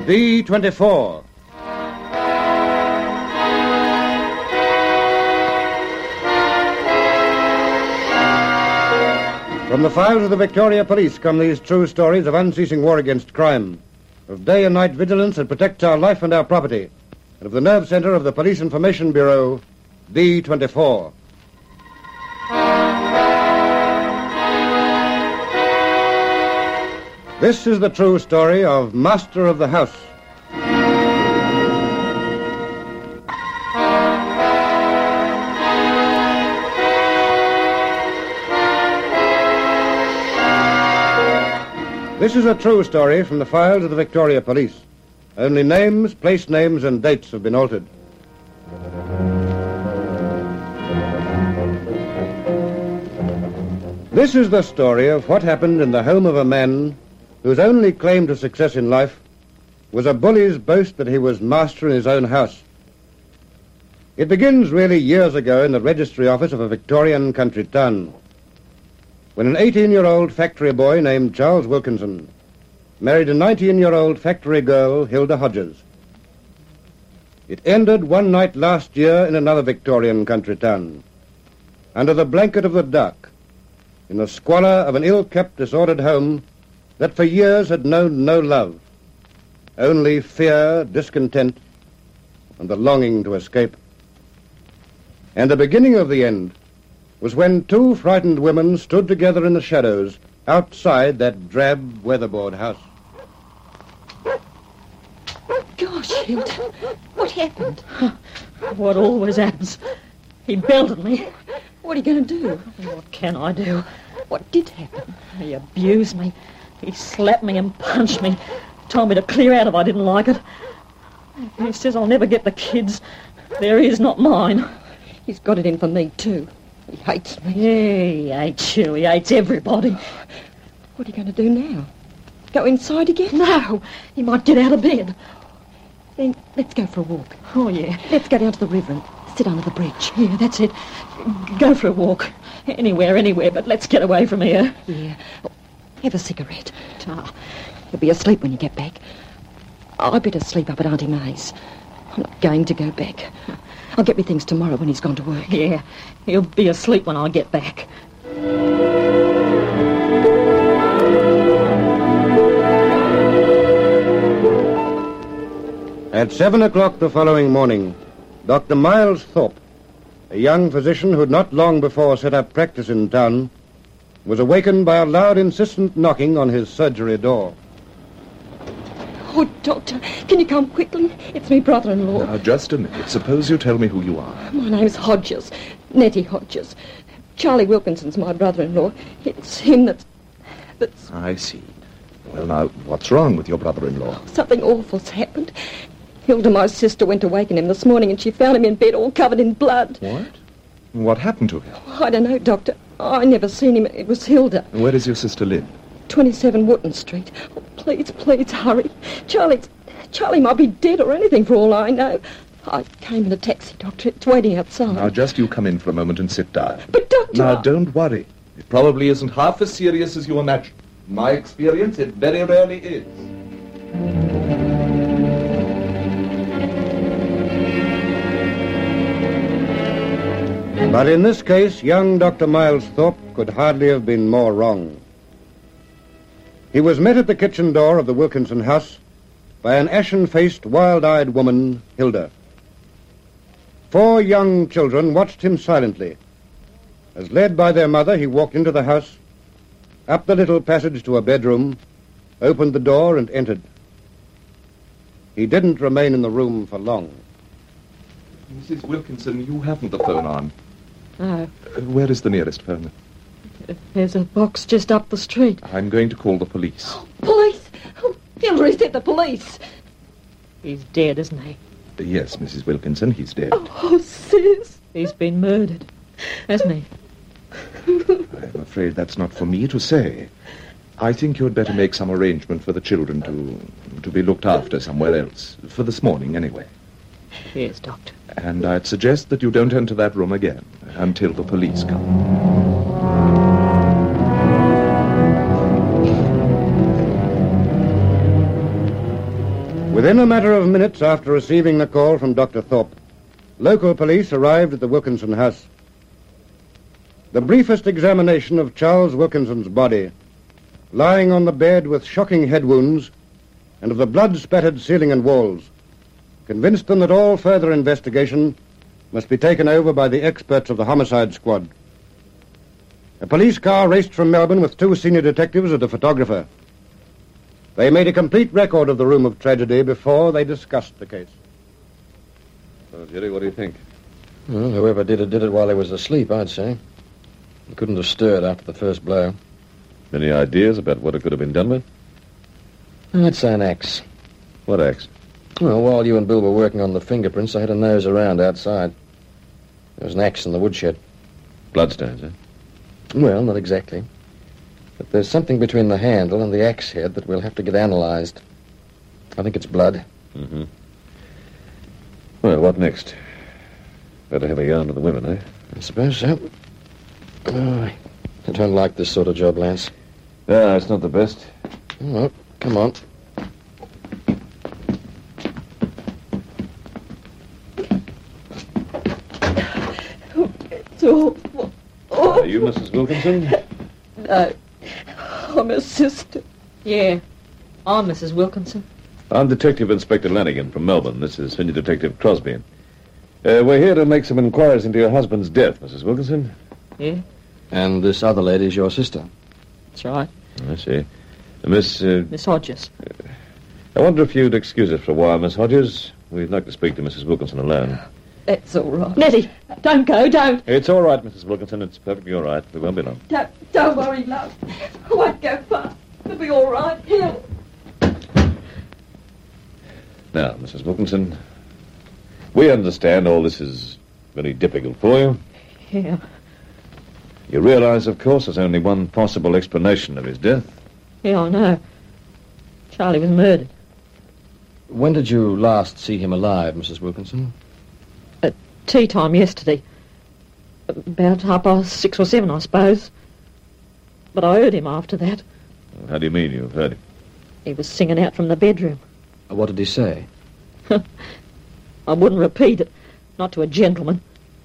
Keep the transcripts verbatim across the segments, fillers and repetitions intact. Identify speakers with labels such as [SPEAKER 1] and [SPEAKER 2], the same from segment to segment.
[SPEAKER 1] D twenty-four. From the files of the Victoria Police come these true stories of unceasing war against crime, of day and night vigilance that protects our life and our property, and of the nerve center of the Police Information Bureau, D twenty-four. This is the true story of Master of the House. This is a true story from the files of the Victoria Police. Only names, place names, and dates have been altered. This is the story of what happened in the home of a man whose only claim to success in life was a bully's boast that he was master in his own house. It begins really years ago in the registry office of a Victorian country town, when an eighteen-year-old factory boy named Charles Wilkinson married a nineteen-year-old factory girl, Hilda Hodges. It ended one night last year in another Victorian country town, under the blanket of the dark, in the squalor of an ill-kept, disordered home that for years had known no love, only fear, discontent, and the longing to escape. And the beginning of the end was when two frightened women stood together in the shadows outside that drab, weatherboard house.
[SPEAKER 2] Gosh, Hilda, what happened?
[SPEAKER 3] What always happens. He belted me.
[SPEAKER 2] What are you going to do?
[SPEAKER 3] What can I do?
[SPEAKER 2] What did happen?
[SPEAKER 3] He abused me. He slapped me and punched me. Told me to clear out if I didn't like it. He says I'll never get the kids. They're his, not mine.
[SPEAKER 2] He's got it in for me, too. He hates me.
[SPEAKER 3] Yeah, he hates you. He hates everybody.
[SPEAKER 2] What are you going to do now? Go inside again?
[SPEAKER 3] No, he might get out of bed.
[SPEAKER 2] Then let's go for a walk.
[SPEAKER 3] Oh, yeah.
[SPEAKER 2] Let's go down to the river and sit under the bridge.
[SPEAKER 3] Yeah, that's it. Go for a walk. Anywhere, anywhere, but let's get away from here.
[SPEAKER 2] Yeah. Have a cigarette. Oh, you'll be asleep when you get back. I better sleep up at Auntie May's. I'm not going to go back. I'll get me things tomorrow when he's gone to work.
[SPEAKER 3] Yeah, he'll be asleep when I get back.
[SPEAKER 1] At seven o'clock the following morning, Doctor Miles Thorpe, a young physician who had not long before set up practice in town, was awakened by a loud, insistent knocking on his surgery door.
[SPEAKER 2] Oh, Doctor, can you come quickly? It's me brother-in-law.
[SPEAKER 4] Now, just a minute. Suppose you tell me who you are.
[SPEAKER 2] My name's Hodges. Nettie Hodges. Charlie Wilkinson's my brother-in-law. It's him that's... that's...
[SPEAKER 4] I see. Well, now, what's wrong with your brother-in-law?
[SPEAKER 2] Something awful's happened. Hilda, my sister, went to waken him this morning and she found him in bed all covered in blood.
[SPEAKER 4] What? What happened to him?
[SPEAKER 2] I don't know, Doctor. I never seen him. It was Hilda.
[SPEAKER 4] Where does your sister live?
[SPEAKER 2] twenty-seven Wootton Street. Oh, please, please, hurry. Charlie's... Charlie might be dead or anything for all I know. I came in a taxi, Doctor. It's waiting outside.
[SPEAKER 4] Now, just you come in for a moment and sit down.
[SPEAKER 2] But, Doctor...
[SPEAKER 4] Now, don't worry. It probably isn't half as serious as you imagine. In my experience, it very rarely is.
[SPEAKER 1] But in this case, young Doctor Miles Thorpe could hardly have been more wrong. He was met at the kitchen door of the Wilkinson house by an ashen-faced, wild-eyed woman, Hilda. Four young children watched him silently. As led by their mother, he walked into the house, up the little passage to a bedroom, opened the door and entered. He didn't remain in the room for long.
[SPEAKER 4] Missus Wilkinson, you haven't the phone on.
[SPEAKER 3] No.
[SPEAKER 4] Uh, where is the nearest phone?
[SPEAKER 3] There's a box just up the street.
[SPEAKER 4] I'm going to call the police.
[SPEAKER 2] Oh, police! Oh, Hilda, is it the police?
[SPEAKER 3] He's dead, isn't he?
[SPEAKER 4] Yes, Missus Wilkinson, he's dead.
[SPEAKER 2] Oh, sis.
[SPEAKER 3] He's been murdered, hasn't he?
[SPEAKER 4] I'm afraid that's not for me to say. I think you'd better make some arrangement for the children to to be looked after somewhere else. For this morning, anyway.
[SPEAKER 3] Yes, Doctor.
[SPEAKER 4] And I'd suggest that you don't enter that room again until the police come.
[SPEAKER 1] Within a matter of minutes after receiving the call from Doctor Thorpe, local police arrived at the Wilkinson house. The briefest examination of Charles Wilkinson's body, lying on the bed with shocking head wounds, and of the blood-spattered ceiling and walls, convinced them that all further investigation must be taken over by the experts of the homicide squad. A police car raced from Melbourne with two senior detectives and a photographer. They made a complete record of the room of tragedy before they discussed the case.
[SPEAKER 5] Well, Jerry, what do you think?
[SPEAKER 6] Well, whoever did it did it while he was asleep, I'd say. He couldn't have stirred after the first blow.
[SPEAKER 5] Any ideas about what it could have been done with?
[SPEAKER 6] I'd say an axe.
[SPEAKER 5] What axe?
[SPEAKER 6] Well, while you and Bill were working on the fingerprints, I had a nose around outside. There was an axe in the woodshed.
[SPEAKER 5] Bloodstones, eh?
[SPEAKER 6] Well, not exactly. But there's something between the handle and the axe head that we'll have to get analyzed. I think it's blood.
[SPEAKER 5] Mm-hmm. Well, what next? Better have a yarn to the women, eh?
[SPEAKER 6] I suppose so. Oh, I don't like this sort of job, Lance.
[SPEAKER 5] Yeah, it's not the best.
[SPEAKER 6] Oh, well, come on.
[SPEAKER 3] It's awful. Oh.
[SPEAKER 5] Are you Missus Wilkinson?
[SPEAKER 3] No. I'm a sister. Yeah, I'm Missus Wilkinson.
[SPEAKER 5] I'm Detective Inspector Lanigan from Melbourne. This is Senior Detective Crosby. Uh, we're here to make some inquiries into your husband's death, Missus Wilkinson.
[SPEAKER 3] Yeah?
[SPEAKER 6] And this other lady's your sister.
[SPEAKER 3] That's right.
[SPEAKER 5] I see. Uh, Miss... Uh,
[SPEAKER 3] Miss Hodges.
[SPEAKER 5] I wonder if you'd excuse us for a while, Miss Hodges. We'd like to speak to Missus Wilkinson alone.
[SPEAKER 3] That's all right. Nettie, don't go, don't.
[SPEAKER 5] It's all right, Missus Wilkinson. It's perfectly all right. We won't be long.
[SPEAKER 3] Don't, don't worry, love. I won't go far. It'll be all right. He'll...
[SPEAKER 5] Now, Missus Wilkinson, we understand all this is very difficult for you.
[SPEAKER 3] Yeah.
[SPEAKER 5] You realize, of course, there's only one possible explanation of his death.
[SPEAKER 3] Yeah, I know. Charlie was murdered.
[SPEAKER 6] When did you last see him alive, Missus Wilkinson?
[SPEAKER 3] At tea time yesterday. About half past six or seven, I suppose. But I heard him after that.
[SPEAKER 5] How do you mean you've heard him?
[SPEAKER 3] He was singing out from the bedroom.
[SPEAKER 6] What did he say?
[SPEAKER 3] I wouldn't repeat it. Not to a gentleman.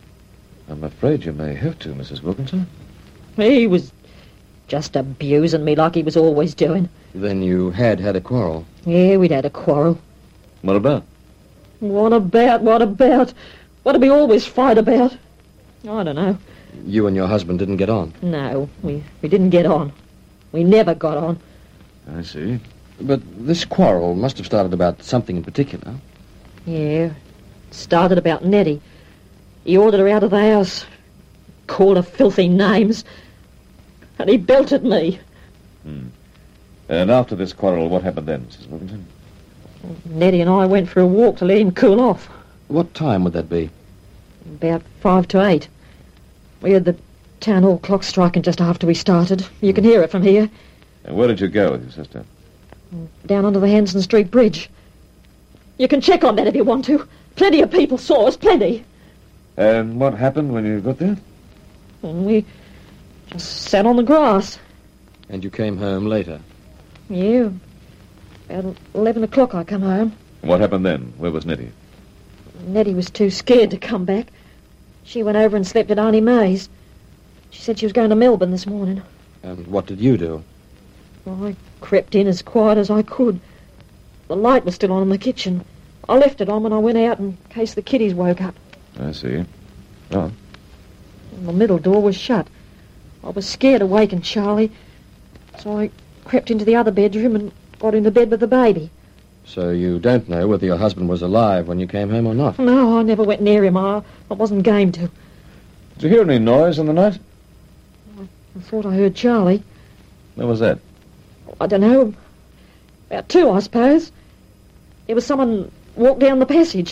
[SPEAKER 5] I'm afraid you may have to, Missus Wilkinson.
[SPEAKER 3] He was just abusing me like he was always doing.
[SPEAKER 6] Then you had had a quarrel.
[SPEAKER 3] Yeah, we'd had a quarrel.
[SPEAKER 5] What about?
[SPEAKER 3] What about, what about? What did we always fight about? I don't know.
[SPEAKER 6] You and your husband didn't get on?
[SPEAKER 3] No, we, we didn't get on. We never got on.
[SPEAKER 5] I see.
[SPEAKER 6] But this quarrel must have started about something in particular.
[SPEAKER 3] Yeah, it started about Nettie. He ordered her out of the house, called her filthy names, and he belted me.
[SPEAKER 5] Hmm. And after this quarrel, what happened then, Missus Wilkinson?
[SPEAKER 3] Nettie and I went for a walk to let him cool off.
[SPEAKER 6] What time would that be?
[SPEAKER 3] About five to eight. We heard the town hall clock striking just after we started. You can hear it from here.
[SPEAKER 5] And where did you go with your sister?
[SPEAKER 3] Down under the Hanson Street Bridge. You can check on that if you want to. Plenty of people saw us, plenty.
[SPEAKER 5] And what happened when you got there?
[SPEAKER 3] And we just sat on the grass.
[SPEAKER 6] And you came home later?
[SPEAKER 3] Yeah, about eleven o'clock I come home.
[SPEAKER 5] And what happened then? Where was Nettie?
[SPEAKER 3] Nettie was too scared to come back. She went over and slept at Auntie May's. She said she was going to Melbourne this morning.
[SPEAKER 6] And what did you do?
[SPEAKER 3] Well, I crept in as quiet as I could. The light was still on in the kitchen. I left it on when I went out in case the kiddies woke up.
[SPEAKER 5] I see. Oh.
[SPEAKER 3] And the middle door was shut. I was scared to waken Charlie, so I crept into the other bedroom and got into bed with the baby.
[SPEAKER 6] So you don't know whether your husband was alive when you came home or not?
[SPEAKER 3] No, I never went near him. I, I wasn't game to.
[SPEAKER 5] Did you hear any noise in the night?
[SPEAKER 3] I, I thought I heard Charlie.
[SPEAKER 5] Where was that?
[SPEAKER 3] I don't know. About two, I suppose. There was someone walked down the passage.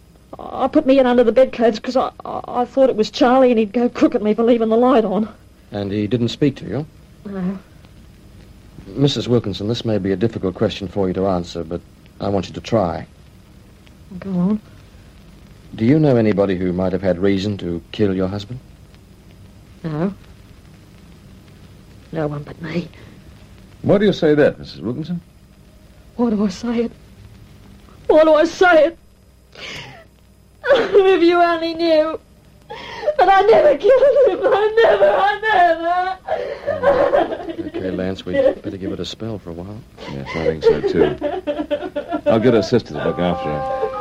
[SPEAKER 3] I put me in under the bedclothes because I, I, I thought it was Charlie and he'd go crook at me for leaving the light on.
[SPEAKER 6] And he didn't speak to you?
[SPEAKER 3] No.
[SPEAKER 6] Missus Wilkinson, this may be a difficult question for you to answer, but I want you to try.
[SPEAKER 3] Go on.
[SPEAKER 6] Do you know anybody who might have had reason to kill your husband?
[SPEAKER 3] No. No one but me.
[SPEAKER 5] Why do you say that, Missus Wilkinson?
[SPEAKER 3] Why do I say it? What do I say? If you only knew. But I never killed him. I never, I never.
[SPEAKER 6] Okay, Lance, we'd better give it a spell for a while.
[SPEAKER 5] Yes, I think so, too. I'll get her sister to look after her.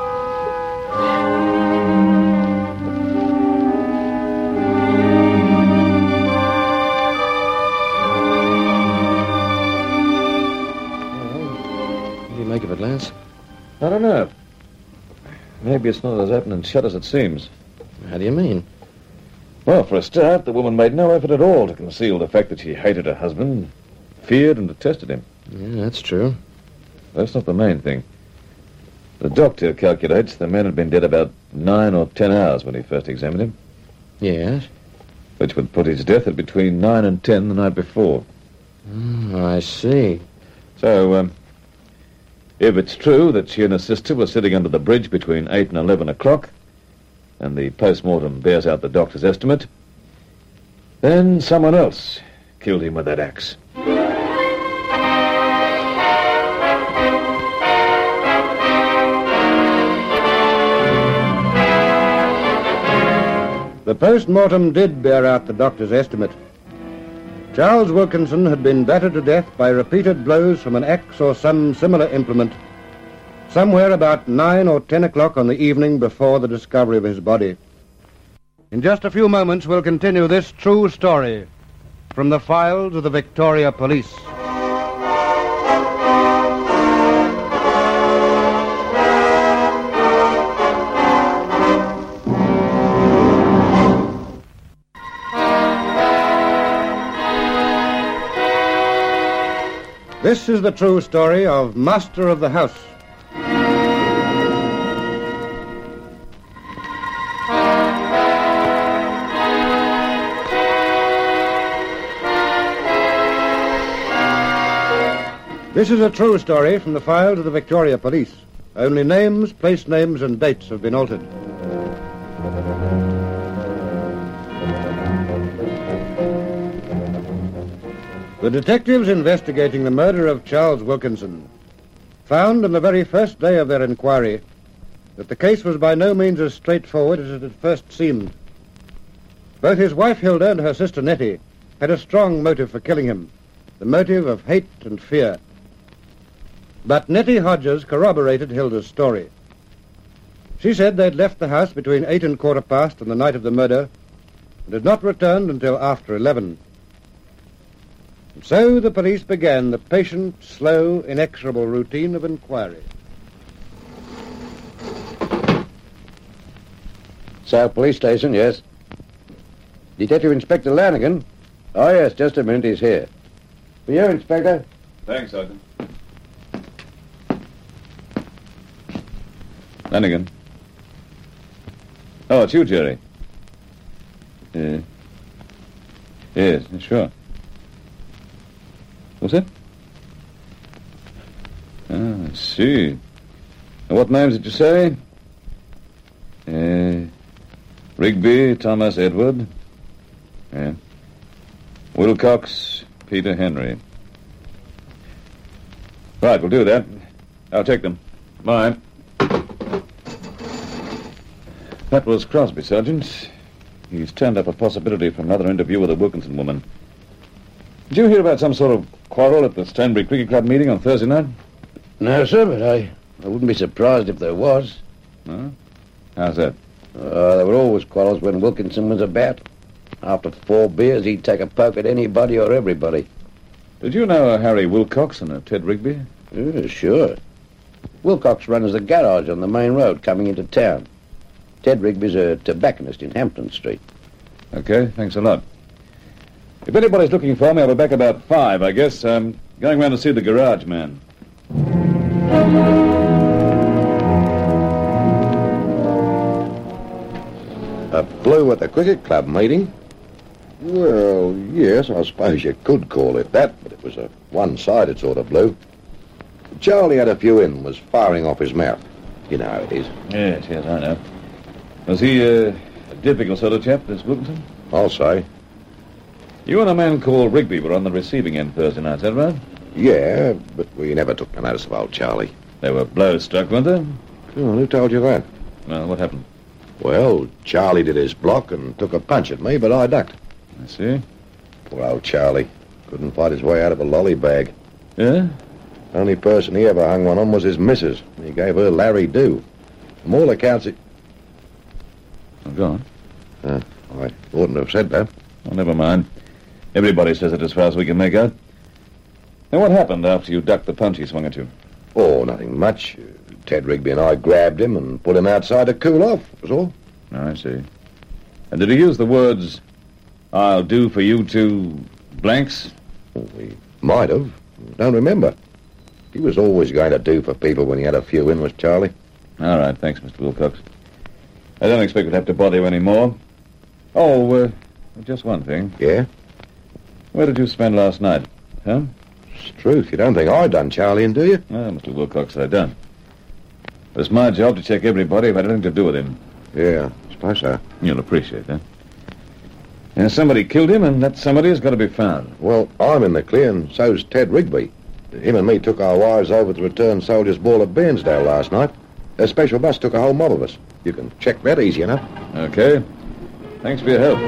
[SPEAKER 6] What do you make of it, Lance?
[SPEAKER 5] I don't know. Maybe it's not as open and shut as it seems.
[SPEAKER 6] How do you mean?
[SPEAKER 5] Well, for a start, the woman made no effort at all to conceal the fact that she hated her husband, feared and detested him.
[SPEAKER 6] Yeah, that's true.
[SPEAKER 5] That's not the main thing. The doctor calculates the man had been dead about nine or ten hours when he first examined him,
[SPEAKER 6] Yes?
[SPEAKER 5] which would put his death at between nine and ten the night before.
[SPEAKER 6] Oh, I see.
[SPEAKER 5] So, um, if it's true that she and her sister were sitting under the bridge between eight and eleven o'clock, and the post-mortem bears out the doctor's estimate, then someone else killed him with that axe.
[SPEAKER 1] The post-mortem did bear out the doctor's estimate. Charles Wilkinson had been battered to death by repeated blows from an axe or some similar implement somewhere about nine or ten o'clock on the evening before the discovery of his body. In just a few moments, we'll continue this true story from the files of the Victoria Police. This is the true story of Master of the House. This is a true story from the files of the Victoria Police. Only names, place names, and dates have been altered. The detectives investigating the murder of Charles Wilkinson found on the very first day of their inquiry that the case was by no means as straightforward as it had first seemed. Both his wife Hilda and her sister Nettie had a strong motive for killing him, the motive of hate and fear. But Nettie Hodges corroborated Hilda's story. She said they'd left the house between eight and quarter past on the night of the murder and had not returned until after eleven. And so the police began the patient, slow, inexorable routine of inquiry.
[SPEAKER 7] South Police Station, yes. Detective Inspector Lanigan? Oh, yes, just a minute, he's here. For you, Inspector?
[SPEAKER 5] Thanks, Sergeant. Lanigan. Oh, it's you, Jerry. Uh, yes, sure. What's it? Ah, I see. Now, what names did you say? Uh, Rigby, Thomas Edward. Yeah. Wilcox, Peter Henry. Right, we'll do that. I'll take them. Bye. That was Crosby, Sergeant. He's turned up a possibility for another interview with the Wilkinson woman. Did you hear about some sort of quarrel at the Stanbury Cricket Club meeting on Thursday night?
[SPEAKER 7] No, sir, but I, I wouldn't be surprised if there was.
[SPEAKER 5] No? How's that?
[SPEAKER 7] Uh, there were always quarrels when Wilkinson was about. After four beers, he'd take a poke at anybody or everybody.
[SPEAKER 5] Did you know a Harry Wilcox and a Ted Rigby?
[SPEAKER 7] Yeah, sure. Wilcox runs the garage on the main road coming into town. Ted Rigby's a tobacconist in Hampton Street.
[SPEAKER 5] Okay, thanks a lot. If anybody's looking for me, I'll be back about five, I guess. I'm going round to see the garage man.
[SPEAKER 8] A blow at the cricket club meeting? Well, yes, I suppose you could call it that, but it was a one-sided sort of blow. Charlie had a few in and was firing off his mouth. You know how it is.
[SPEAKER 5] Yes, yes, I know. Was he uh, a difficult sort of chap, this Wilkinson?
[SPEAKER 8] I'll say.
[SPEAKER 5] You and a man called Rigby were on the receiving end Thursday night, is that right?
[SPEAKER 8] Yeah, but we never took no notice of old Charlie.
[SPEAKER 5] There were blows struck, weren't there?
[SPEAKER 8] Oh, who told you that?
[SPEAKER 5] Well, what happened?
[SPEAKER 8] Well, Charlie did his block and took a punch at me, but I ducked.
[SPEAKER 5] I see.
[SPEAKER 8] Poor old Charlie. Couldn't fight his way out of a lolly bag.
[SPEAKER 5] Yeah?
[SPEAKER 8] Only person he ever hung one on was his missus. He gave her Larry do. From all accounts, it...
[SPEAKER 5] Oh, go on.
[SPEAKER 8] Uh, I oughtn't to have said that.
[SPEAKER 5] Oh, never mind. Everybody says it as far as we can make out. Now, what happened after you ducked the punch he swung at you?
[SPEAKER 8] Oh, nothing much. Uh, Ted Rigby and I grabbed him and put him outside to cool off, was all.
[SPEAKER 5] Oh, I see. And did he use the words, I'll do for you two blanks?
[SPEAKER 8] Well, he might have. Don't remember. He was always going to do for people when he had a few in, was Charlie.
[SPEAKER 5] All right, thanks, Mister Wilcox. I don't expect we'd have to bother you any more. Oh, uh, just one thing.
[SPEAKER 8] Yeah?
[SPEAKER 5] Where did you spend last night, huh?
[SPEAKER 8] It's the truth. You don't think I done Charlie in, do you?
[SPEAKER 5] Well, Mister Wilcox, I done. It's my job to check everybody who had anything to do with him.
[SPEAKER 8] Yeah, I suppose so.
[SPEAKER 5] You'll appreciate that. Yeah, somebody killed him, and that somebody has got to be found.
[SPEAKER 8] Well, I'm in the clear, and so's Ted Rigby. Him and me took our wives over to the returned soldiers' ball at Bairnsdale last night. A special bus took a whole mob of us. You can check that easy enough.
[SPEAKER 5] Okay. Thanks for your help.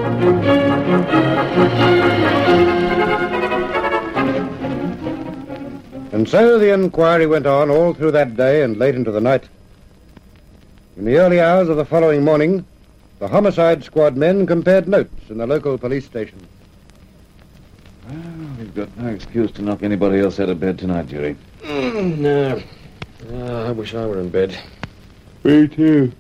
[SPEAKER 1] And so the inquiry went on all through that day and late into the night. In the early hours of the following morning, the homicide squad men compared notes in the local police station.
[SPEAKER 5] Well, we've got no excuse to knock anybody else out of bed tonight, Jerry.
[SPEAKER 6] Mm, no. Oh, I wish I were in bed.
[SPEAKER 5] Me too.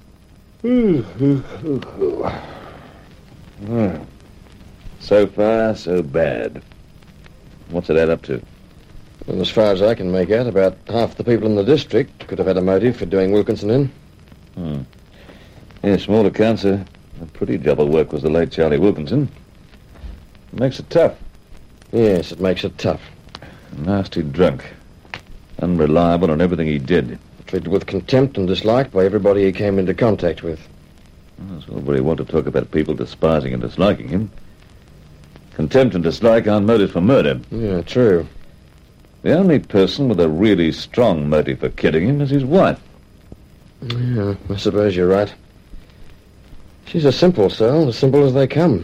[SPEAKER 5] Well, so far, so bad. What's it add up to?
[SPEAKER 6] Well, as far as I can make out, about half the people in the district could have had a motive for doing Wilkinson in.
[SPEAKER 5] Hmm. Yes, from all accounts, a, a pretty double work was the late Charlie Wilkinson. It makes it tough.
[SPEAKER 6] Yes, it makes it tough.
[SPEAKER 5] Nasty drunk. Unreliable on everything he did.
[SPEAKER 6] Treated with contempt and dislike by everybody he came into contact with.
[SPEAKER 5] Well, so nobody want to talk about people despising and disliking him. Contempt and dislike aren't motives for murder.
[SPEAKER 6] Yeah, true.
[SPEAKER 5] The only person with a really strong motive for killing him is his wife.
[SPEAKER 6] Yeah, I suppose you're right. She's a simple soul, as simple as they come.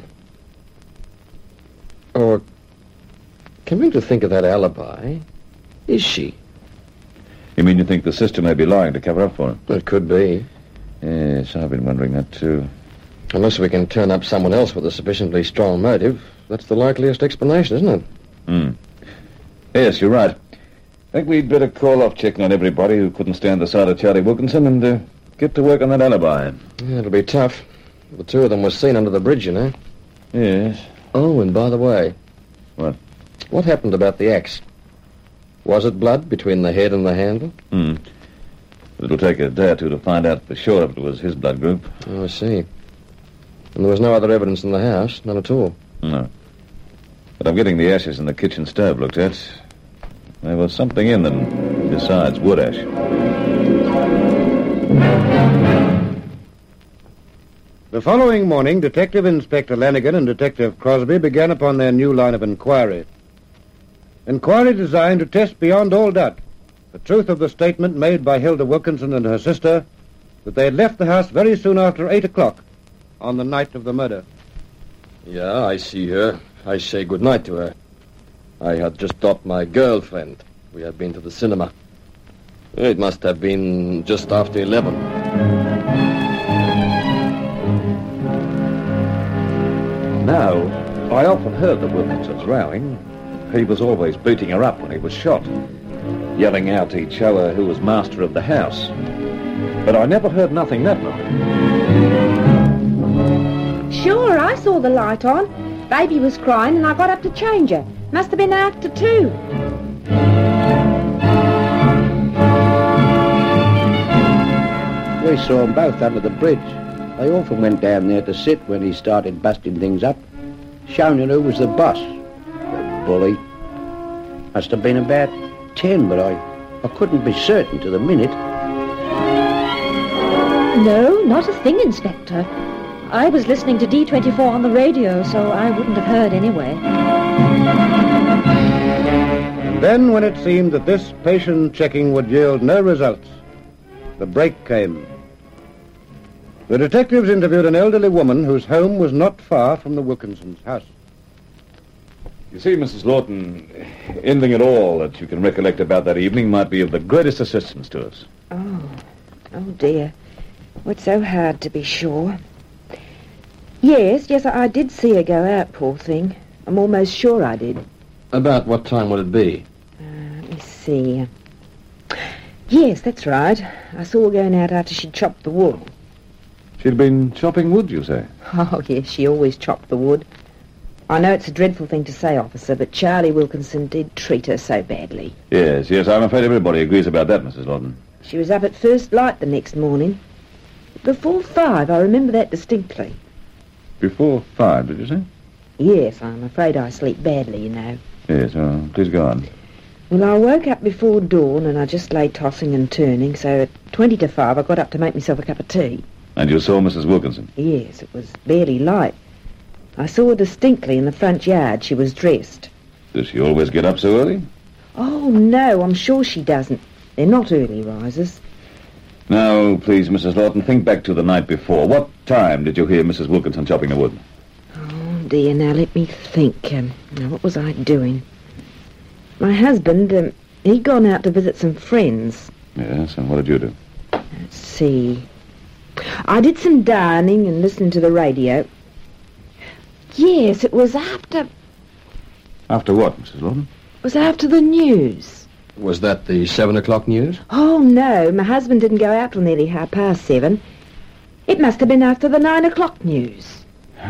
[SPEAKER 6] Or, coming to think of that alibi, is she?
[SPEAKER 5] You mean you think the sister may be lying to cover up for him?
[SPEAKER 6] It could be.
[SPEAKER 5] Yes, I've been wondering that too.
[SPEAKER 6] Unless we can turn up someone else with a sufficiently strong motive, that's the likeliest explanation, isn't it?
[SPEAKER 5] Hmm. Yes, you're right. I think we'd better call off checking on everybody who couldn't stand the sight of Charlie Wilkinson and uh, get to work on that alibi.
[SPEAKER 6] Yeah, it'll be tough. The two of them were seen under the bridge, you know.
[SPEAKER 5] Yes.
[SPEAKER 6] Oh, and by the way...
[SPEAKER 5] What?
[SPEAKER 6] What happened about the axe? Was it blood between the head and the handle?
[SPEAKER 5] Hmm. It'll take a day or two to find out for sure if it was his blood group.
[SPEAKER 6] Oh, I see. And there was no other evidence in the house? None at all?
[SPEAKER 5] No. But I'm getting the ashes in the kitchen stove looked at. There was something in them besides wood ash.
[SPEAKER 1] The following morning, Detective Inspector Lanigan and Detective Crosby began upon their new line of inquiry. Inquiry designed to test beyond all doubt the truth of the statement made by Hilda Wilkinson and her sister that they had left the house very soon after eight o'clock on the night of the murder.
[SPEAKER 6] Yeah, I see her. I say good night to her. I had just dropped my girlfriend. We had been to the cinema. It must have been just after eleven.
[SPEAKER 5] Now, I often heard that Wilkinson's rowing. He was always beating her up when he was shot, yelling out he'd show her who was master of the house. But I never heard nothing that night.
[SPEAKER 9] Sure, I saw the light on. Baby was crying and I got up to change her. Must have been after two.
[SPEAKER 7] We saw them both under the bridge. They often went down there to sit when he started busting things up. Showing who was the boss. The bully. Must have been about ten, but I, I couldn't be certain to the minute.
[SPEAKER 3] No, not a thing, Inspector. I was listening to D twenty-four on the radio, so I wouldn't have heard anyway.
[SPEAKER 1] And Then, when it seemed that this patient checking would yield no results, the break came. The detectives interviewed an elderly woman whose home was not far from the Wilkinsons' house.
[SPEAKER 5] You see, Missus Lawton, anything at all that you can recollect about that evening might be of the greatest assistance to us.
[SPEAKER 9] Oh, oh dear. Oh, it's so hard to be sure. Yes, yes, I did see her go out, poor thing. I'm almost sure I did.
[SPEAKER 6] About what time would it be?
[SPEAKER 9] Uh, let me see. Yes, that's right. I saw her going out after she'd chopped the wood.
[SPEAKER 5] She'd been chopping wood, you say?
[SPEAKER 9] Oh, yes, she always chopped the wood. I know it's a dreadful thing to say, officer, but Charlie Wilkinson did treat her so badly.
[SPEAKER 5] Yes, yes, I'm afraid everybody agrees about that, Missus Lawton.
[SPEAKER 9] She was up at first light the next morning. Before five, I remember that distinctly.
[SPEAKER 5] Before five, did you say?
[SPEAKER 9] Yes, I'm afraid I sleep badly, you know.
[SPEAKER 5] Yes, well, please go on.
[SPEAKER 9] Well, I woke up before dawn and I just lay tossing and turning, so at twenty to five I got up to make myself a cup of tea.
[SPEAKER 5] And you saw Missus Wilkinson?
[SPEAKER 9] Yes, it was barely light. I saw her distinctly in the front yard. She was dressed.
[SPEAKER 5] Does she always get up so early?
[SPEAKER 9] Oh, no, I'm sure she doesn't. They're not early risers.
[SPEAKER 5] Now, please, Missus Lawton, think back to the night before. What time did you hear Missus Wilkinson chopping the wood?
[SPEAKER 9] Oh, dear, now let me think. Um, now, what was I doing? My husband, um, he'd gone out to visit some friends.
[SPEAKER 5] Yes, and what did you do?
[SPEAKER 9] Let's see. I did some darning and listened to the radio. Yes, it was after...
[SPEAKER 5] After what, Missus Lawton?
[SPEAKER 9] It was after the news.
[SPEAKER 6] Was that the seven o'clock news?
[SPEAKER 9] Oh, no, my husband didn't go out till nearly half past seven. It must have been after the nine o'clock news.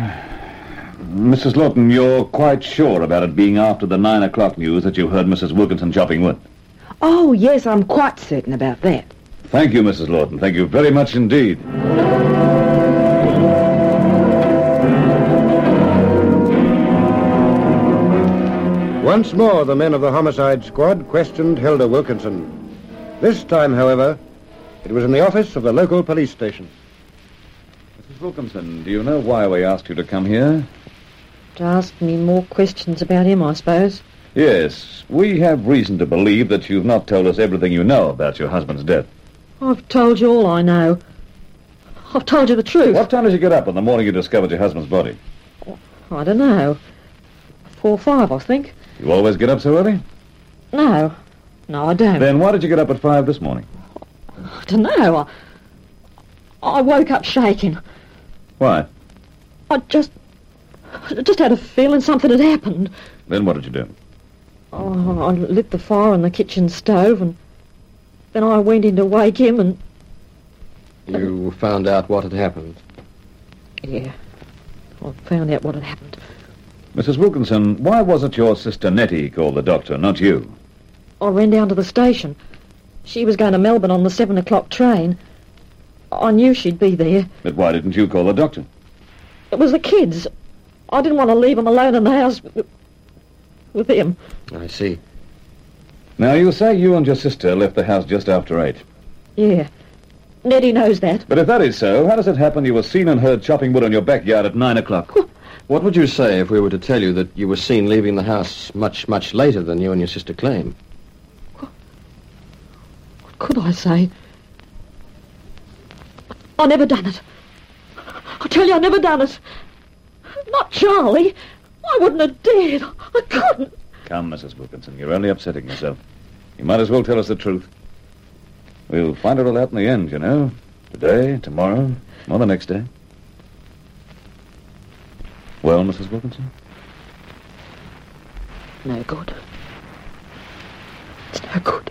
[SPEAKER 5] Missus Lawton, you're quite sure about it being after the nine o'clock news that you heard Missus Wilkinson chopping wood?
[SPEAKER 9] Oh, yes, I'm quite certain about that.
[SPEAKER 5] Thank you, Missus Lawton. Thank you very much indeed.
[SPEAKER 1] Once more, the men of the homicide squad questioned Hilda Wilkinson. This time, however, it was in the office of the local police station.
[SPEAKER 5] Missus Wilkinson, do you know why we asked you to come here?
[SPEAKER 3] To ask me more questions about him, I suppose.
[SPEAKER 5] Yes, we have reason to believe that you've not told us everything you know about your husband's death.
[SPEAKER 3] I've told you all I know. I've told you the truth.
[SPEAKER 5] What time did you get up on the morning you discovered your husband's body?
[SPEAKER 3] I don't know. Four or five, I think.
[SPEAKER 5] You always get up so early?
[SPEAKER 3] No. No, I don't.
[SPEAKER 5] Then why did you get up at five this morning?
[SPEAKER 3] I don't know. I, I woke up shaking.
[SPEAKER 5] Why?
[SPEAKER 3] I just... I just had a feeling something had happened.
[SPEAKER 5] Then what did you do?
[SPEAKER 3] Oh, I lit the fire on the kitchen stove, and then I went in to wake him, and...
[SPEAKER 6] You found out what had happened?
[SPEAKER 3] Yeah. I found out what had happened.
[SPEAKER 5] Missus Wilkinson, why wasn't your sister Nettie called the doctor, not you?
[SPEAKER 3] I ran down to the station. She was going to Melbourne on the seven o'clock train. I knew she'd be there.
[SPEAKER 5] But why didn't you call the doctor?
[SPEAKER 3] It was the kids. I didn't want to leave them alone in the house with, with him.
[SPEAKER 6] I see.
[SPEAKER 5] Now, you say you and your sister left the house just after eight.
[SPEAKER 3] Yeah. Nettie knows that.
[SPEAKER 5] But if that is so, how does it happen you were seen and heard chopping wood on your backyard at nine o'clock?
[SPEAKER 6] What would you say if we were to tell you that you were seen leaving the house much, much later than you and your sister claim?
[SPEAKER 3] What could I say? I never done it. I tell you, I never done it. Not Charlie. I wouldn't have dared. I couldn't.
[SPEAKER 5] Come, Missus Wilkinson, you're only upsetting yourself. You might as well tell us the truth. We'll find it all out in the end, you know. Today, tomorrow, or the next day. Well, Missus Wilkinson?
[SPEAKER 3] No good. It's no good.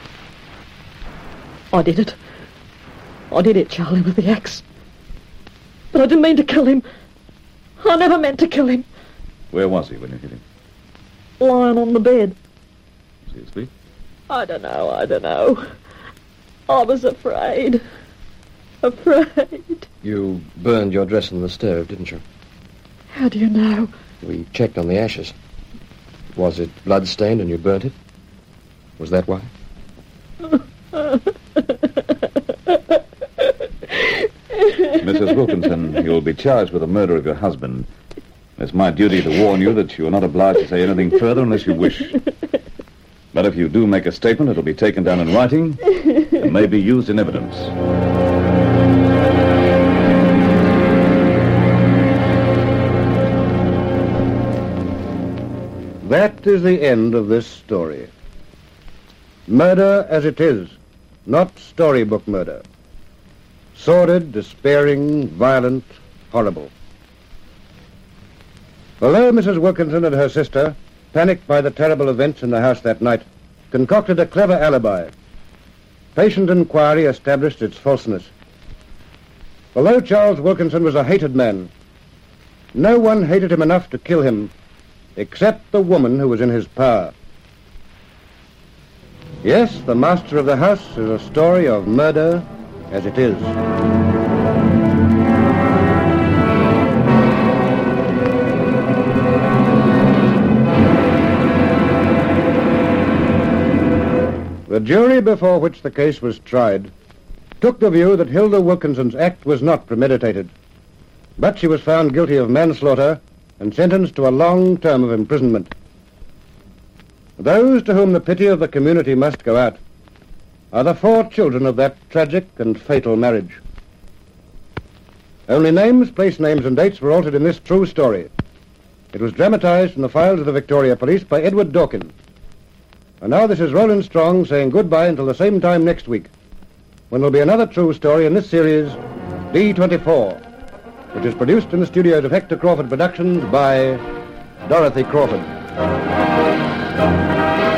[SPEAKER 3] I did it. I did it, Charlie, with the axe. But I didn't mean to kill him. I never meant to kill him.
[SPEAKER 5] Where was he when you hit him?
[SPEAKER 3] Lying on the bed.
[SPEAKER 5] Was he asleep?
[SPEAKER 3] I don't know, I don't know. I was afraid. Afraid.
[SPEAKER 6] You burned your dress on the stove, didn't you?
[SPEAKER 3] How do you know?
[SPEAKER 6] We checked on the ashes. Was it blood-stained and you burnt it? Was that why?
[SPEAKER 5] Missus Wilkinson, you'll be charged with the murder of your husband. It's my duty to warn you that you are not obliged to say anything further unless you wish. But if you do make a statement, it'll be taken down in writing and may be used in evidence.
[SPEAKER 1] That is the end of this story. Murder as it is, not storybook murder. Sordid, despairing, violent, horrible. Although Missus Wilkinson and her sister, panicked by the terrible events in the house that night, concocted a clever alibi, patient inquiry established its falseness. Although Charles Wilkinson was a hated man, no one hated him enough to kill him, except the woman who was in his power. Yes, The Master of the House is a story of murder as it is. The jury before which the case was tried took the view that Hilda Wilkinson's act was not premeditated, but she was found guilty of manslaughter and sentenced to a long term of imprisonment. Those to whom the pity of the community must go out are the four children of that tragic and fatal marriage. Only names, place names, and dates were altered in this true story. It was dramatized in the files of the Victoria Police by Edward Dawkins. And now this is Roland Strong saying goodbye until the same time next week, when there'll be another true story in this series, D twenty-four, which is produced in the studios of Hector Crawford Productions by Dorothy Crawford.